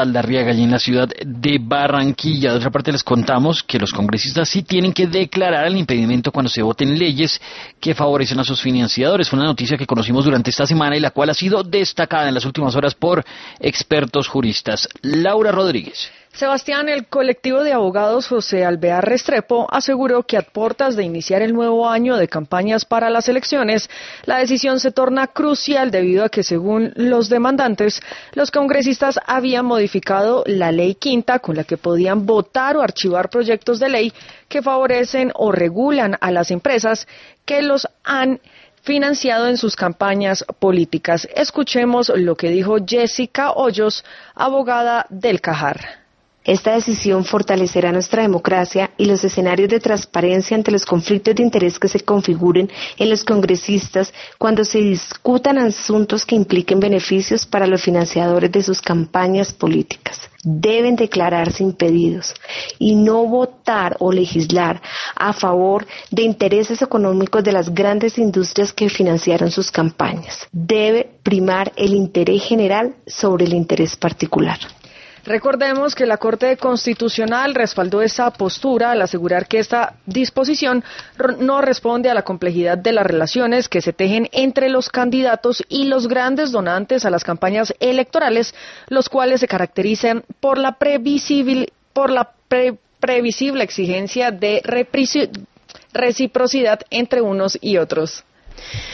Saldarriaga, allí en la ciudad de Barranquilla. De otra parte les contamos que los congresistas sí tienen que declarar el impedimento cuando se voten leyes que favorecen a sus financiadores. Fue una noticia que conocimos durante esta semana y la cual ha sido destacada en las últimas horas por expertos juristas. Laura Rodríguez. Sebastián, el colectivo de abogados José Alvear Restrepo aseguró que a puertas de iniciar el nuevo año de campañas para las elecciones, la decisión se torna crucial debido a que, según los demandantes, los congresistas habían modificado la ley quinta con la que podían votar o archivar proyectos de ley que favorecen o regulan a las empresas que los han financiado en sus campañas políticas. Escuchemos lo que dijo Jessica Hoyos, abogada del Cajar. Esta decisión fortalecerá nuestra democracia y los escenarios de transparencia ante los conflictos de interés que se configuren en los congresistas cuando se discutan asuntos que impliquen beneficios para los financiadores de sus campañas políticas. Deben declararse impedidos y no votar o legislar a favor de intereses económicos de las grandes industrias que financiaron sus campañas. Debe primar el interés general sobre el interés particular. Recordemos que la Corte Constitucional respaldó esa postura al asegurar que esta disposición no responde a la complejidad de las relaciones que se tejen entre los candidatos y los grandes donantes a las campañas electorales, los cuales se caracterizan por la previsible exigencia de reciprocidad entre unos y otros.